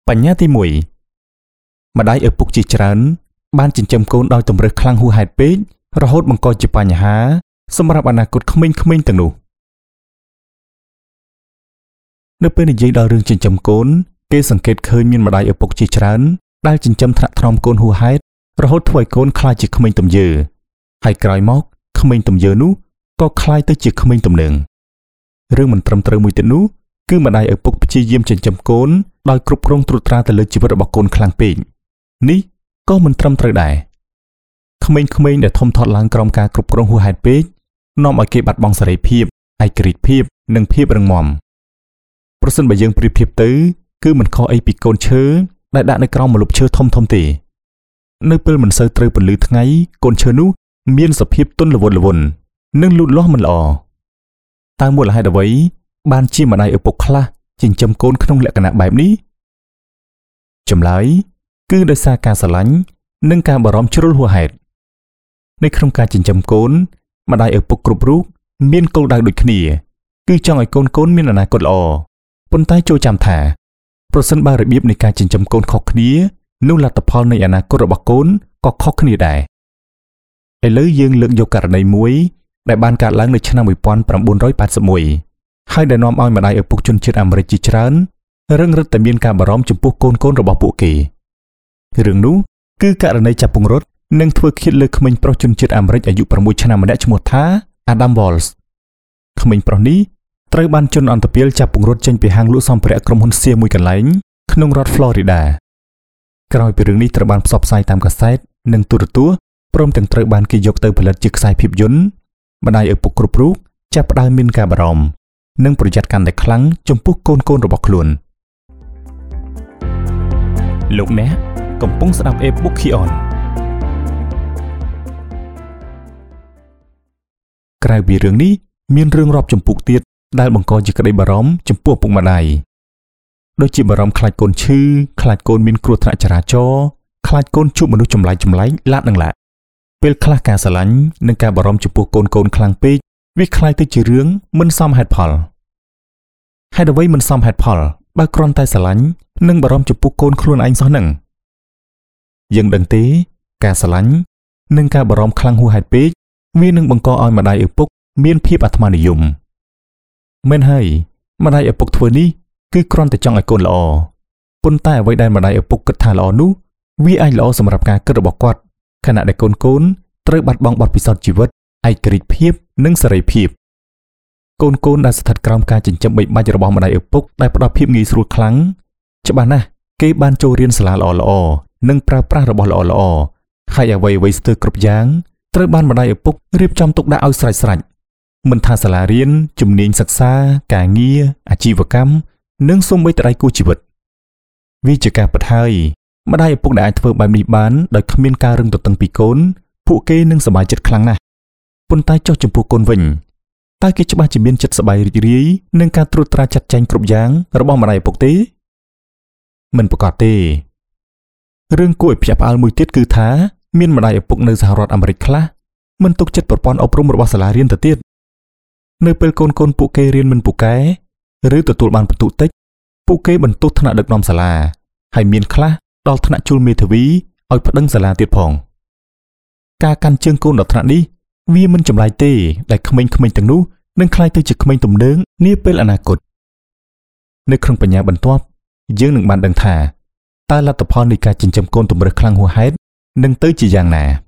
បញ្ញាទី1ម្ដាយឪពុកជាច្រើនបានចិញ្ចឹមកូនដោយតម្រើសខ្លាំងហួសហេតុពេករហូតបង្កជាបញ្ហាសម្រាប់អនាគតក្មេងៗទាំងនោះនៅពេលនិយាយដល់រឿងចិញ្ចឹមកូនគេសង្កេតឃើញមានម្ដាយឪពុកជាច្រើនដែលចិញ្ចឹមថ្នាក់ថ្នមកូនហួសហេតុរហូតធ្វើឲ្យកូនខ្លាចជាក្មេងទំយើហើយក្រោយមកក្មេងទំយើនោះក៏ខ្លាយទៅជាក្មេងទំនើងរឿងមិនត្រឹមត្រូវមួយទៀតនោះគឺម្ដាយឪពុកព្យាយាមចិញ្ចឹមកូនដោយគ្រប់គ្រងត្រួតត្រាទៅលើជីវិតរបស់កូនខ្លាំងពេកនេះក៏មិនត្រឹមត្រូវដែរក្មេងៗដែលធំធាត់ឡើងក្រោមការគ្រប់គ្រងហួសហេតុពេកនាំឲ្យគេបាត់បង់សេរីភាពឯករាជ្យភាពនិងភាពរឹងមាំប្រសិនបើយើងប្រៀបធៀបទៅគឺមិនខុសអីពីកូនឈើដែលដាក់នៅក្រោមម្លប់ឈើធំទេនៅពេលមិនសូវត្រូវពន្លឺថ្ងៃកូនឈើនោះមានសភាពទន់ល្វត់ល្វន់និងលូតលាស់មិនល្អតើមូលហេតុអ្វីបានជាម្ដាយឪពុកខ្លះចិញ្ចឹមកូនក្នុងលក្ខណៈបែបនេះចម្លើយគឺដោយសារការស្រឡាញ់និងការបារម្ភជ្រុលហួសហេតុនៅក្នុងការចិញ្ចឹមកូនម្ដាយឪពុកគ្រប់រូបមានគោលដៅដូចគ្នាគឺចង់ឲ្យកូនមានអនាគតល្អប៉ុន្តែចូលចាំថាប្រសិនបើរបៀបនៃការចិញ្ចឹមកូនខុសគ្នានោះលទ្ធផលនៃអនាគតរបស់កូនក៏ខុសគ្នាដែរឥឡូវយើងលើកយកករណីមួយដែលបានកើតឡើងនៅឆ្នាំ1981ហើយដែលនាំឲ្យម្ដាយឪពុកជនជាតិអាមេរិកជាច្រើនរឹងរឹតតែមានការបារម្ភចំពោះកូនរបស់ពួកគេរឿងនោះគឺករណីចាប់ពង្រត់និងធ្វើឃាតលើក្មេងប្រុសជនជាតិអាមេរិកអាយុ6ឆ្នាំម្នាក់ឈ្មោះថា Adam Walsh ក្មេងប្រុសនេះត្រូវបានជនអន្តពាលចាប់ពង្រត់ចេញពីហាងលក់សម្ភារៈក្រុមហ៊ុនសៀមួយកន្លែងក្នុងរដ្ឋ Florida ក្រោយពីរឿងនេះត្រូវបានផ្សព្វផ្សាយតាមកាសែតនិងទូរទស្សន៍ព្រមទាំងត្រូវបានគេយកទៅផលិតជាខ្សែភាពយន្តម្ដាយឪពុកគ្រប់រូបចាប់ផ្ដើមមានការបារម្ភនិងប្រយ័ត្នកាន់តែខ្លាំងចំពោះកូនរបស់ខ្លួនលោកអ្នកកំពុងស្ដាប់ e-book Kion ក្រៅពីរឿងនេះមានរឿងរាប់ចំពុកទៀតដែលបង្កជាក្តីបារម្ភចំពោះឪពុកម្ដាយដូចជាបារម្ភខ្លាចកូនឈឺខ្លាចកូនមានគ្រោះថ្នាក់ចរាចរណ៍ខ្លាចកូនជួបមនុស្សចម្លែកឡាតនឹងឡាពេលខ្លះការស្រឡាញ់និងការបារម្ភចំពោះកូនខ្លាំងពេកវាคล้ายទៅជារឿងមិនសមហេតុផលហេតុអ្វីមិនសមហេតុផលបើគ្រាន់តែស្រឡាញ់និងបារម្ភចំពោះកូនខ្លួនឯងសោះនឹងយើងដឹងទេការស្រឡាញ់និងការបារម្ភខ្លាំងហួសហេតុពេកវានឹងបង្កឲ្យម្ដាយឪពុកមានភាពអាត្មានិយមមែនហើយម្ដាយឪពុកធ្វើនេះគឺគ្រាន់តែចង់ឲ្យកូនល្អប៉ុន្តែអ្វីដែលម្ដាយឪពុកគិតថាល្អនោះវាអាចល្អសម្រាប់ការគិតរបស់គាត់ខណៈដែលកូនត្រូវបាត់បង់បទពិសោធន៍ជីវិតឯករាជ្យភាពនិងសេរីភាពកូនដែលស្ថិតក្រោមការចិញ្ចឹមបីបាច់របស់ម្ដាយឪពុកដែលផ្ដល់ភាពងាយស្រួលខ្លាំងច្បាស់ណាស់គេបានចូលរៀនសាលាល្អនិងប្រើប្រាស់របស់ល្អហើយអ្វីស្ទើរគ្រប់យ៉ាងត្រូវបានម្ដាយឪពុករៀបចំទុកដាក់ឲ្យស្រេចមិនថាសាលារៀនជំនាញសិក្សាការងារអាជីវកម្មនិងសូម្បីតែដៃគូជីវិតវាជាការពិតហើយម្ដាយឪពុកដែលអាចធ្វើបែបនេះបានដោយគ្មានការរឹងទទឹងពីកូនពួកគេនឹងសប្បាយចិត្តខ្លាំងណាស់ប៉ុន្តែចុះចំពោះកូនវិញតើគេច្បាស់ជាមានចិត្តសប្បាយរីករាយនឹងការត្រួតត្រាចាត់ចែងគ្រប់យ៉ាងរបស់ម្ដាយឪពុកទេមិនប្រកាសទេរឿងគួរឲ្យភ្ញាក់ផ្អើលមួយទៀតគឺថាមានម្ដាយឪពុកនៅសហរដ្ឋអាមេរិកខ្លះមិនទុកចិត្តប្រព័ន្ធអប់រំរបស់សាលារៀនទៅទៀតនៅពេលកូនពួកគេរៀនមិនពូកែឬទទួលបានពិន្ទុតិចពួកគេបន្ទោសថ្នាក់ដឹកនាំសាលាហើយមានខ្លះដល់ថ្នាក់ជួលមេធាវីឲ្យប្តឹងសាលាទៀតផងការកាន់ជើងកូនដល់ថ្នាក់នេះវាមិនចម្លែកទេដែលក្មេងៗទាំងនោះនឹងក្លាយទៅជាក្មេងទំនើងនាពេលអនាគតនៅក្នុងបញ្ញាបន្ទាប់យើងនឹងបានដឹងថាតើលទ្ធផលនៃការចិញ្ចឹមកូនតម្រើសខ្លាំងហួសហេតុនឹងទៅជាយ៉ាងណា